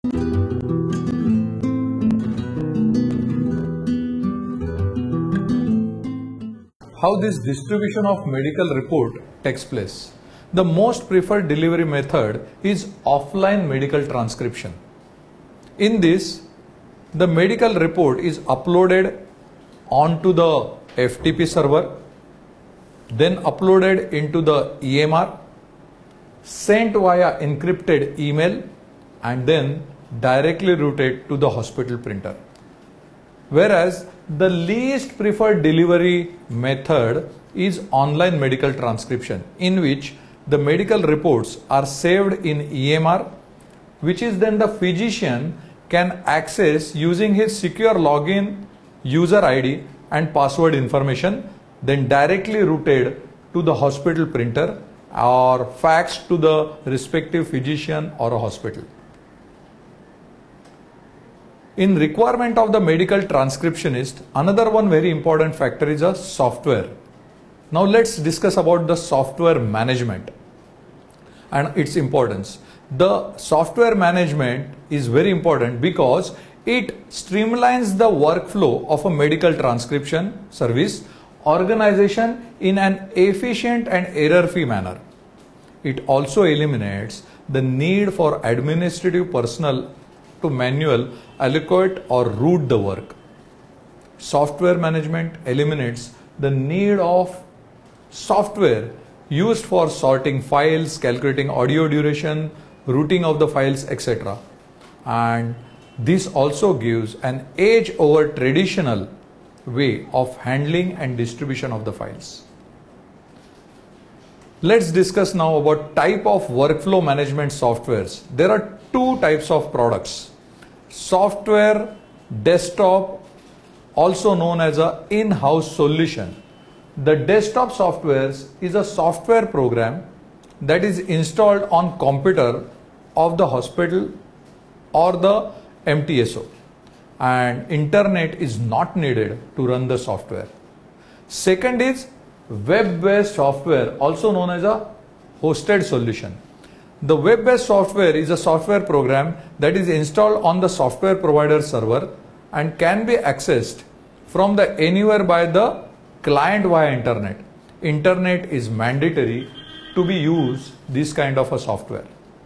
How this distribution of medical report takes place. The most preferred delivery method is offline medical transcription. In this, the medical report is uploaded onto the FTP server, then uploaded into the EMR, sent via encrypted email, and then directly routed to the hospital printer. Whereas the least preferred delivery method is online medical transcription, in which the medical reports are saved in EMR, which is then the physician can access using his secure login, user ID and password information, then directly routed to the hospital printer or faxed to the respective physician or a hospital. In requirement of the medical transcriptionist, another one very important factor is a software. Now let's discuss about the software management and its importance. The software management is very important because it streamlines the workflow of a medical transcription service organization in an efficient and error-free manner. It also eliminates the need for administrative personnel to manual allocate or route the work. Software management eliminates the need of software used for sorting files, calculating audio duration, routing of the files, etc. And this also gives an edge over traditional way of handling and distribution of the files. Let's discuss now about type of workflow management softwares. There are two types of products. Software desktop, also known as a in-house solution. The desktop softwares is a software program that is installed on computer of the hospital or the MTSO, and internet is not needed to run the software. Second is web-based software, also known as a hosted solution. The web-based software is a software program that is installed on the software provider server and can be accessed from the anywhere by the client via internet. Internet is mandatory to be used this kind of a software.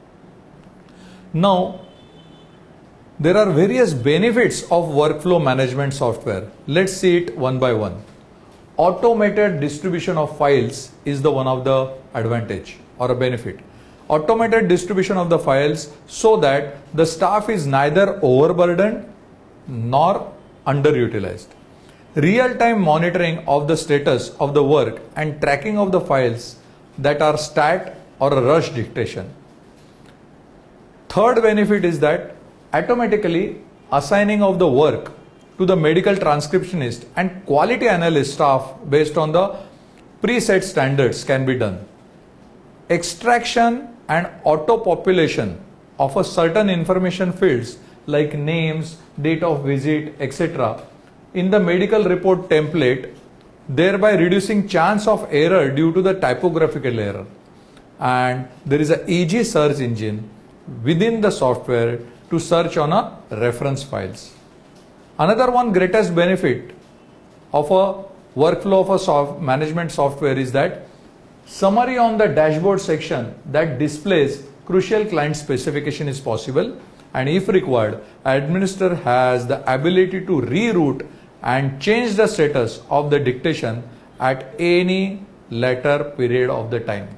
Now, there are various benefits of workflow management software. Let's see it one by one. Automated distribution of files is the one of the advantage or a benefit. Automated distribution of the files so that the staff is neither overburdened nor underutilized. Real-time monitoring of the status of the work and tracking of the files that are stat or a rush dictation. Third benefit is that automatically assigning of the work to the medical transcriptionist and quality analyst staff based on the preset standards can be done. Extraction and auto population of a certain information fields like names, date of visit, etc. in the medical report template, thereby reducing chance of error due to the typographical error. And there is an easy search engine within the software to search on a reference files. Another one greatest benefit of a workflow of a management software is that summary on the dashboard section that displays crucial client specification is possible, and if required, administrator has the ability to reroute and change the status of the dictation at any later period of the time.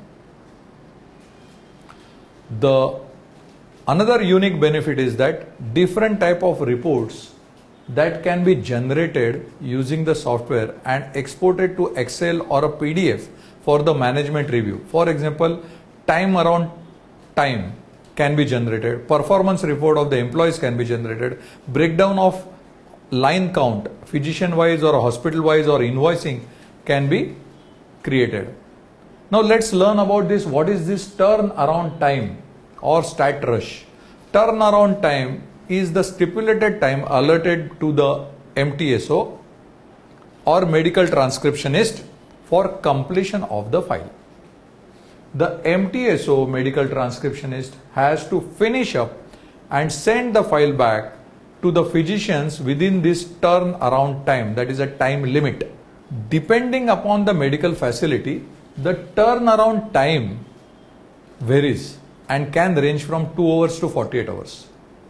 Another unique benefit is that different type of reports that can be generated using the software and exported to Excel or a PDF for the management review. For example, time around time can be generated, performance report of the employees can be generated, breakdown of line count, physician wise or hospital wise or invoicing can be created. Now let's learn about this. What is this turnaround time or stat rush? Turnaround time is the stipulated time allotted to the MTSO or medical transcriptionist for completion of the file. The MTSO medical transcriptionist has to finish up and send the file back to the physicians within this turnaround time, that is a time limit. Depending upon the medical facility, the turnaround time varies and can range from 2 hours to 48 hours.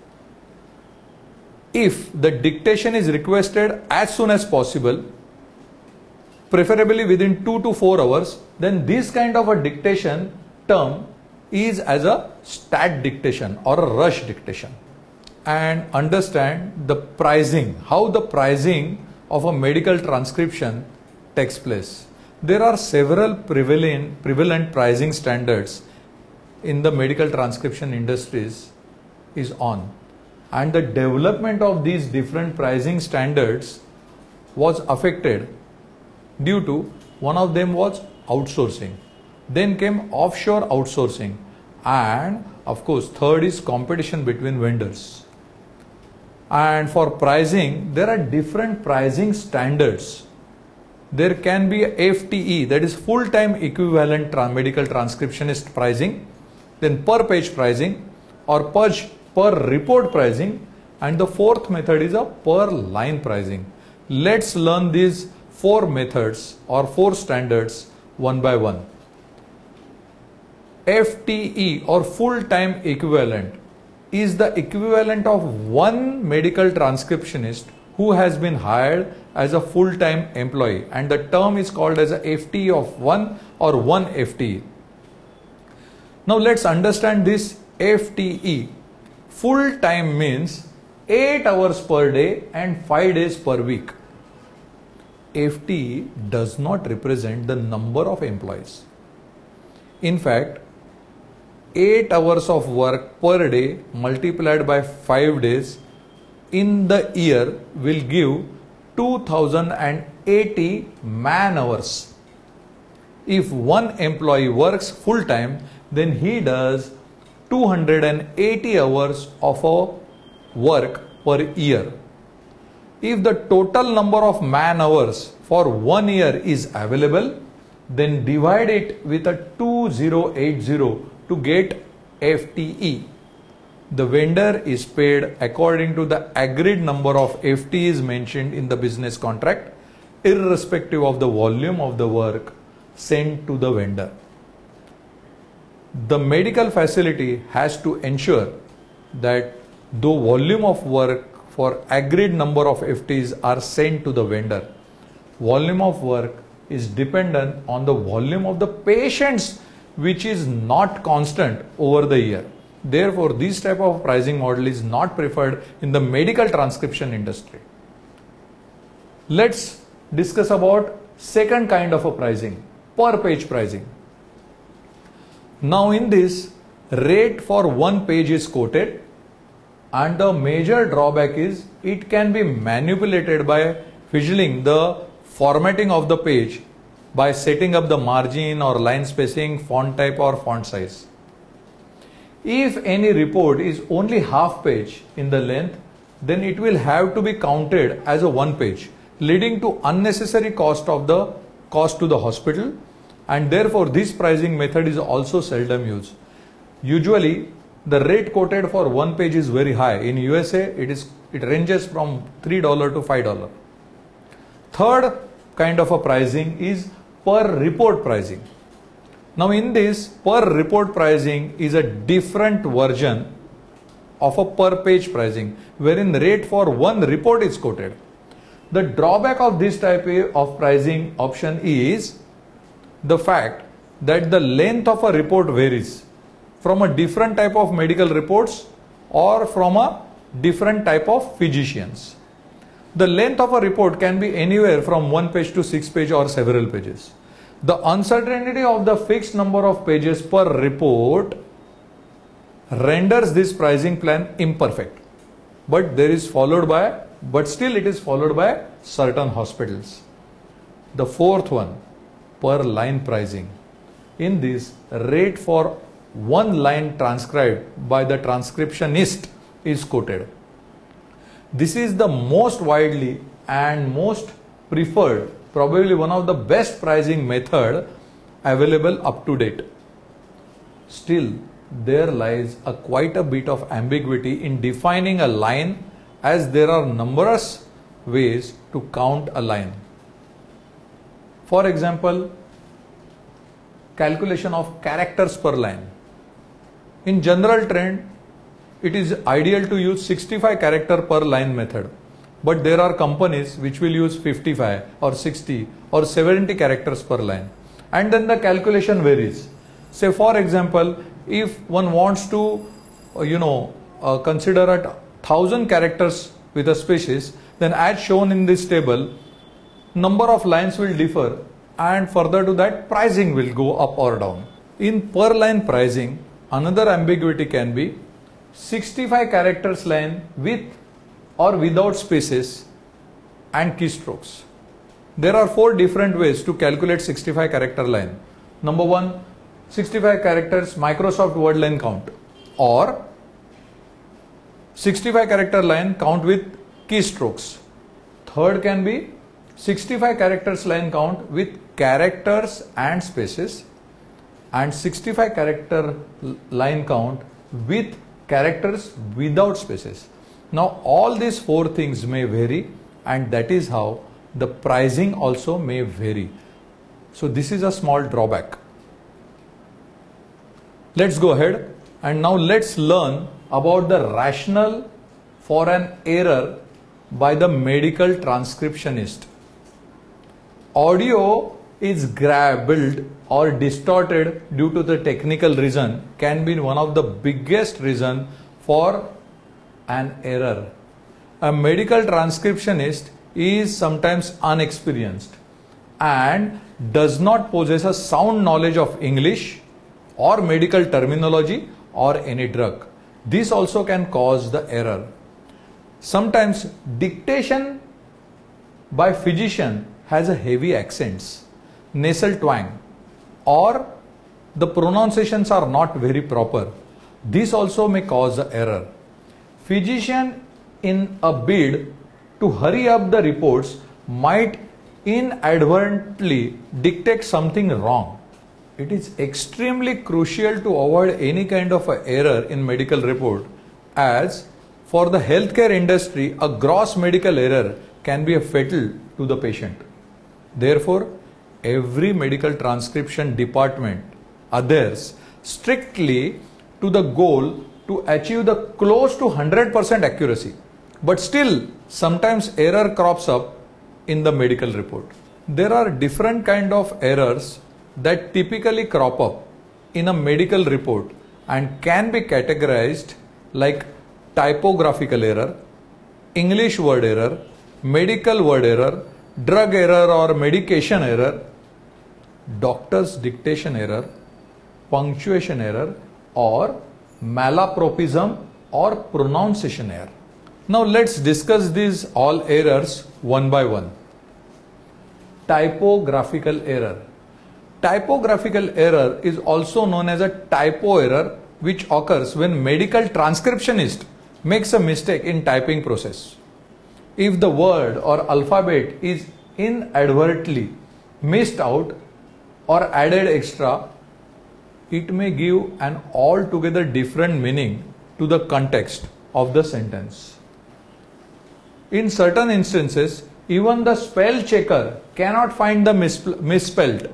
If the dictation is requested as soon as possible, preferably within 2 to 4 hours, then this kind of a dictation term is as a stat dictation or a rush dictation. And understand the pricing, how the pricing of a medical transcription takes place. There are several prevalent pricing standards in the medical transcription industries is on, and the development of these different pricing standards was affected due to one of them was outsourcing, then came offshore outsourcing, and of course third is competition between vendors. And for pricing, there are different pricing standards. There can be FTE, that is full-time equivalent medical transcriptionist pricing, then per page pricing or per report pricing, and the fourth method is a per line pricing. Let's learn these 4 methods or 4 standards one by one. FTE or full-time equivalent is the equivalent of one medical transcriptionist who has been hired as a full-time employee, and the term is called as a FTE of 1 or 1 FTE. Now let's understand this FTE. Full-time means 8 hours per day and 5 days per week. FTE does not represent the number of employees. In fact, 8 hours of work per day multiplied by 5 days in the year will give 2080 man hours. If one employee works full time, then he does 280 hours of work per year. If the total number of man hours for 1 year is available, then divide it with a 2080 to get FTE. The vendor is paid according to the agreed number of FTEs mentioned in the business contract, irrespective of the volume of the work sent to the vendor. The medical facility has to ensure that the volume of work for agreed number of FTEs are sent to the vendor. Volume of work is dependent on the volume of the patients, which is not constant over the year. Therefore, this type of pricing model is not preferred in the medical transcription industry. Let's discuss about second kind of a pricing, per page pricing. Now in this, rate for one page is quoted, and the major drawback is it can be manipulated by fiddling the formatting of the page by setting up the margin or line spacing, font type or font size. If any report is only half page in the length, then it will have to be counted as a one page, leading to unnecessary cost to the hospital, and therefore this pricing method is also seldom used. Usually the rate quoted for one page is very high. In USA it ranges from $3 to $5. Third kind of a pricing is per report pricing. Now in this, per report pricing is a different version of a per page pricing, wherein rate for one report is quoted. The drawback of this type of pricing option is the fact that the length of a report varies from a different type of medical reports or from a different type of physicians. The length of a report can be anywhere from 1 page to 6 pages or several pages. The uncertainty of the fixed number of pages per report renders this pricing plan imperfect, but still it is followed by certain hospitals. The fourth one, per line pricing. In this, rate for one line transcribed by the transcriptionist is quoted. This is the most widely and most preferred, probably one of the best pricing method available up to date. Still, there lies quite a bit of ambiguity in defining a line, as there are numerous ways to count a line. For example, calculation of characters per line. In general trend, it is ideal to use 65 character per line method, but there are companies which will use 55 or 60 or 70 characters per line, and then the calculation varies. Say for example, if one wants to consider 1,000 characters with a species, then as shown in this table, number of lines will differ, and further to that, pricing will go up or down. In per line pricing, another ambiguity can be 65 characters line with or without spaces and keystrokes. There are 4 different ways to calculate 65 character line. Number 1, 65 characters Microsoft Word line count, or 65 character line count with keystrokes. Third can be 65 characters line count with characters and spaces, and 65 character line count with characters without spaces. Now all these 4 things may vary, and that is how the pricing also may vary. So this is a small drawback. Let's go ahead and now let's learn about the rationale for an error by the medical transcriptionist. Audio is garbled or distorted due to the technical reason can be one of the biggest reason for an error. A medical transcriptionist is sometimes unexperienced and does not possess a sound knowledge of English or medical terminology or any drug. This also can cause the error. Sometimes dictation by physician has a heavy accents, nasal twang, or the pronunciations are not very proper. This also may cause the error. Physician, in a bid to hurry up the reports, might inadvertently dictate something wrong. It is extremely crucial to avoid any kind of a error in medical report, as for the healthcare industry, a gross medical error can be fatal to the patient. Therefore, every medical transcription department adheres strictly to the goal to achieve the close to 100% accuracy. But still, sometimes error crops up in the medical report. There are different kind of errors that typically crop up in a medical report and can be categorized like typographical error, English word error, medical word error, drug error or medication error, doctor's dictation error, punctuation error, or malapropism or pronunciation error. Now let's discuss these all errors one by one. Typographical error. Typographical error is also known as a typo error, which occurs when medical transcriptionist makes a mistake in typing process. If the word or alphabet is inadvertently missed out or added extra, it may give an altogether different meaning to the context of the sentence. In certain instances, even the spell checker cannot find the misspelled,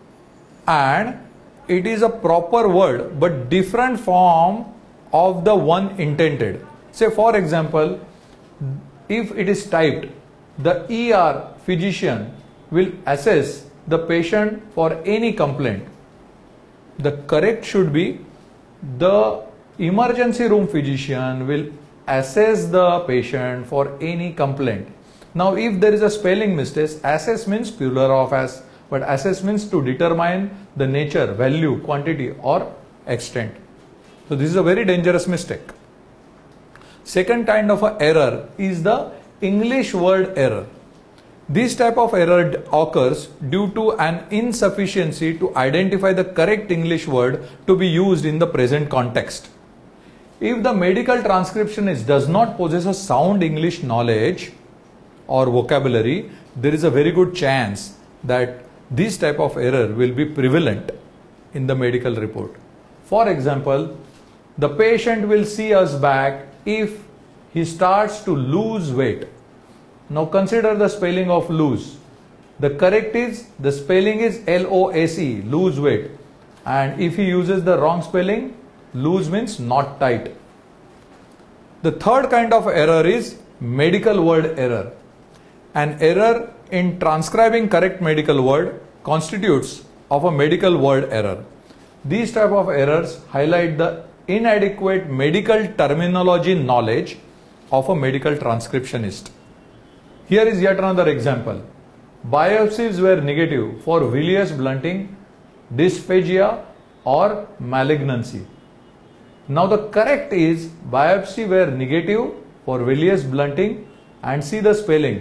and it is a proper word but different form of the one intended. Say for example, if it is typed, the ER physician will assess the patient for any complaint. The correct should be the emergency room physician will assess the patient for any complaint. Now if there is a spelling mistake, assess means plural of as, but assess means to determine the nature, value, quantity or extent. So this is a very dangerous mistake. Second kind of a error is the English word error. This type of error occurs due to an insufficiency to identify the correct English word to be used in the present context. If the medical transcriptionist does not possess a sound English knowledge or vocabulary, there is a very good chance that this type of error will be prevalent in the medical report. For example, the patient will see us back if he starts to lose weight. Now consider the spelling of lose. The correct is, the spelling is L-O-S-E, lose weight. And if he uses the wrong spelling, loose means not tight. The third kind of error is medical word error. An error in transcribing correct medical word constitutes of a medical word error. These type of errors highlight the inadequate medical terminology knowledge of a medical transcriptionist. Here is yet another example. Biopsies were negative for villous blunting, dysphagia or malignancy. Now the correct is biopsy were negative for villous blunting and see the spelling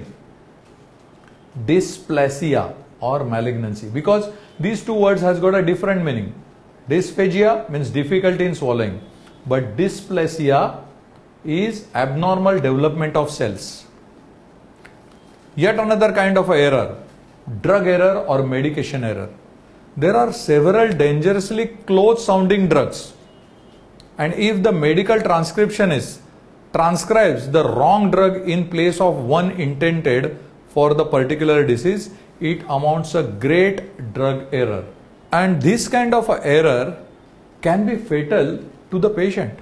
dysplasia or malignancy, because these two words has got a different meaning. Dysphagia means difficulty in swallowing, but dysplasia is abnormal development of cells. Yet another kind of error, drug error or medication error. There are several dangerously close sounding drugs, and if the medical transcriptionist transcribes the wrong drug in place of one intended for the particular disease, it amounts a great drug error. And this kind of error can be fatal to the patient.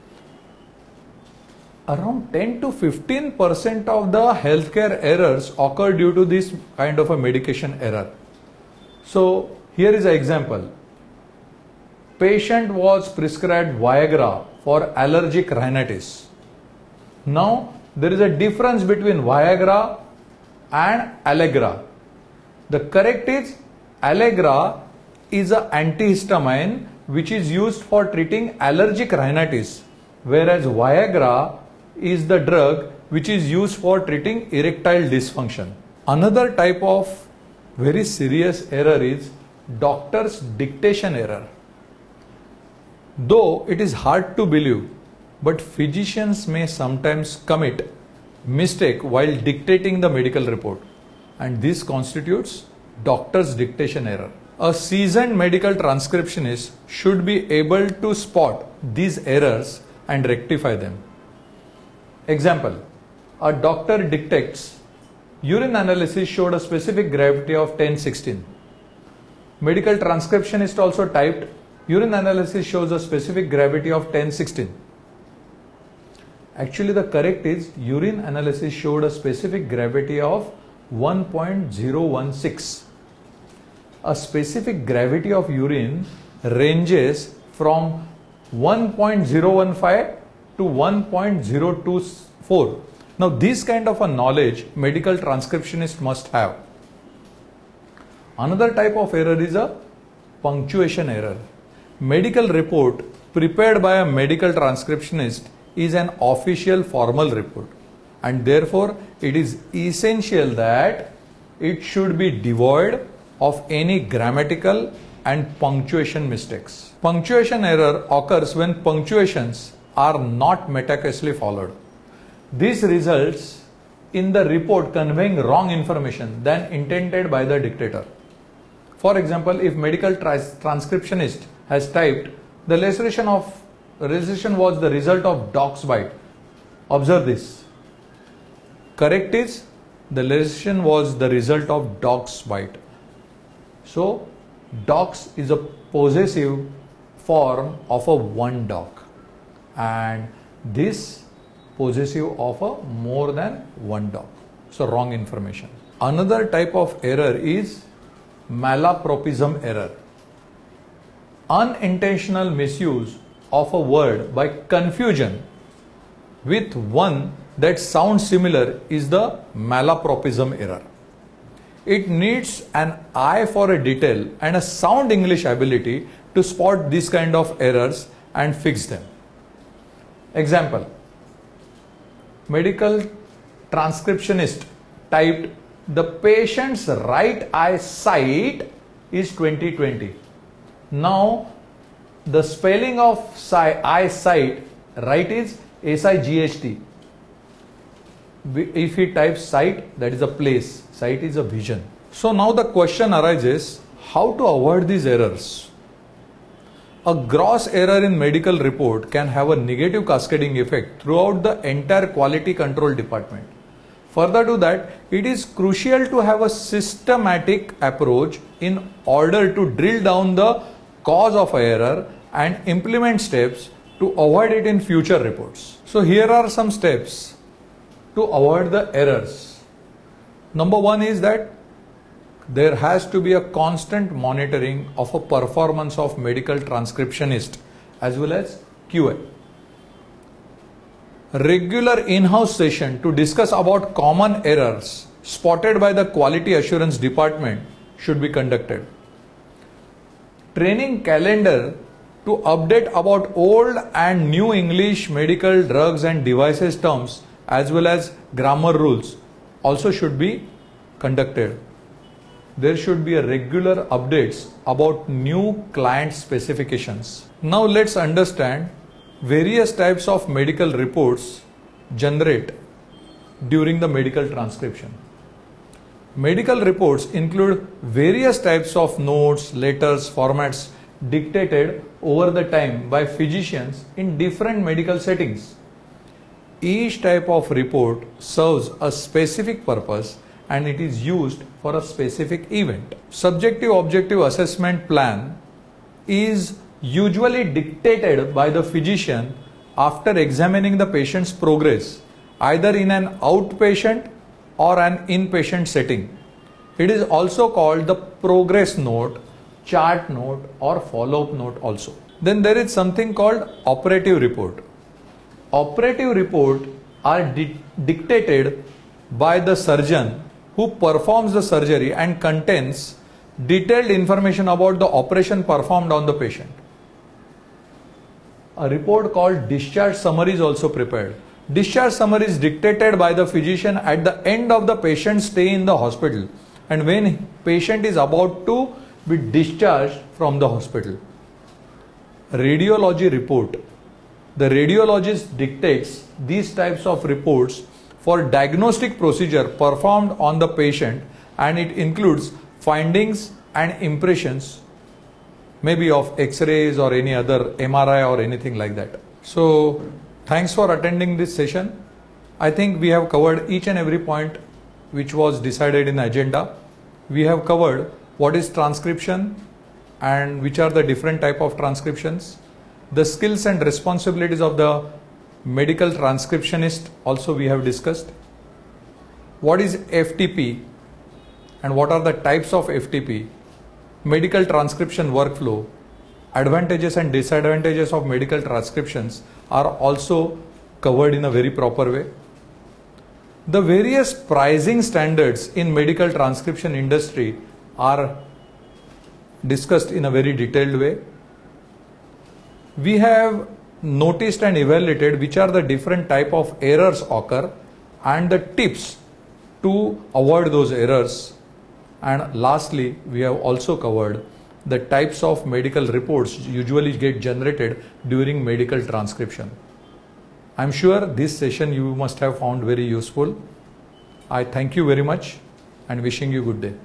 Around 10 to 15% of the healthcare errors occur due to this kind of a medication error. So here is an example. Patient was prescribed Viagra for allergic rhinitis. Now there is a difference between Viagra and Allegra. The correct is Allegra is an antihistamine which is used for treating allergic rhinitis, whereas Viagra is the drug which is used for treating erectile dysfunction. Another type of very serious error is doctor's dictation error. Though it is hard to believe, but physicians may sometimes commit mistake while dictating the medical report, and this constitutes doctor's dictation error. A seasoned medical transcriptionist should be able to spot these errors and rectify them. Example, a doctor dictates urine analysis showed a specific gravity of 1016. Medical transcriptionist also typed urine analysis shows a specific gravity of 1016. Actually the correct is urine analysis showed a specific gravity of 1.016. A specific gravity of urine ranges from 1.015 to 1.024. Now this kind of a knowledge medical transcriptionist must have. Another type of error is a punctuation error. Medical report prepared by a medical transcriptionist is an official formal report, and therefore it is essential that it should be devoid of any grammatical and punctuation mistakes. Punctuation error occurs when punctuations are not meticulously followed. This results in the report conveying wrong information than intended by the dictator. For example, if medical transcriptionist has typed the laceration was the result of dog's bite. Observe this. Correct is the laceration was the result of dog's bite. So dogs is a possessive form of a one dog, and this possessive of a more than one dog. So wrong information. Another type of error is malapropism error. Unintentional misuse of a word by confusion with one that sounds similar is the malapropism error. It needs an eye for a detail and a sound English ability to spot these kind of errors and fix them. Example, medical transcriptionist typed the patient's right eye sight is 20/20. Now the spelling of eyesight right is SIGHT. If he types sight, that is a place, sight is a vision. So now the question arises, how to avoid these errors? A gross error in medical report can have a negative cascading effect throughout the entire quality control department. Further to that, it is crucial to have a systematic approach in order to drill down the cause of error and implement steps to avoid it in future reports. So here are some steps to avoid the errors. Number one is that there has to be a constant monitoring of a performance of medical transcriptionist as well as QA. Regular in-house session to discuss about common errors spotted by the quality assurance department should be conducted. Training calendar to update about old and new English medical drugs and devices terms as well as grammar rules also should be conducted. There should be a regular updates about new client specifications. Now let's understand various types of medical reports generate during the medical transcription. Medical reports include various types of notes, letters, formats dictated over the time by physicians in different medical settings. Each type of report serves a specific purpose and it is used for a specific event. Subjective objective assessment plan is usually dictated by the physician after examining the patient's progress either in an outpatient or an inpatient setting. It is also called the progress note, chart note or follow-up note also. Then there is something called operative report. Operative report are dictated by the surgeon who performs the surgery and contains detailed information about the operation performed on the patient. A report called discharge summary is also prepared. Discharge summary is dictated by the physician at the end of the patient's stay in the hospital and when patient is about to be discharged from the hospital. Radiology report. The radiologist dictates these types of reports for diagnostic procedure performed on the patient and it includes findings and impressions maybe of X-rays or any other MRI or anything like that. So thanks for attending this session. I think we have covered each and every point which was decided in the agenda. We have covered what is transcription and which are the different type of transcriptions. The skills and responsibilities of the medical transcriptionist also we have discussed. What is FTP and what are the types of FTP? Medical transcription workflow, advantages and disadvantages of medical transcriptions are also covered in a very proper way. The various pricing standards in medical transcription industry are discussed in a very detailed way. We have noticed and evaluated which are the different type of errors occur and the tips to avoid those errors. And lastly, we have also covered the types of medical reports usually get generated during medical transcription. I am sure this session you must have found very useful. I thank you very much and wishing you good day.